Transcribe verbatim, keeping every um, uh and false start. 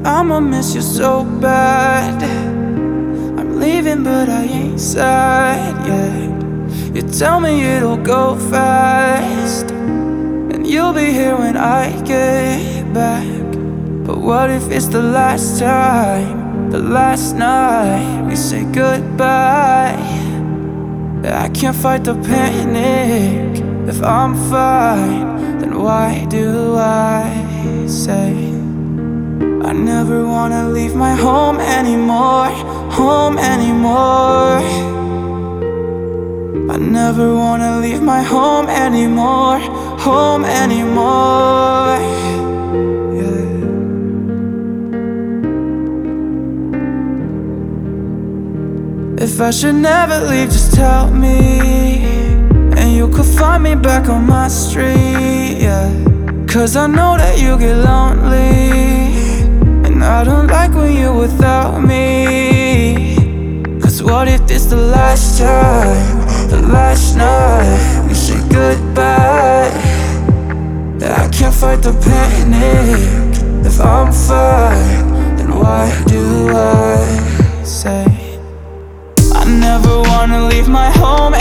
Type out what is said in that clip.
I'ma miss you so bad. I'm leaving but I ain't sad yet. You tell me it'll go fast, and you'll be here when I get back. But what if it's the last time, the last night we say goodbye? I can't fight the panic. If I'm fine, then why do I say I never wanna leave my home anymore, home anymore. I never wanna leave my home anymore, home anymore. Yeah. If I should never leave, just tell me, and you could find me back on my street, yeah. Cause I know that you get lonely, and I don't like when you're without me. Cause what if this the last time, the last night we say goodbye? I can't fight the panic. If I'm fine, then why do I say I never wanna leave my home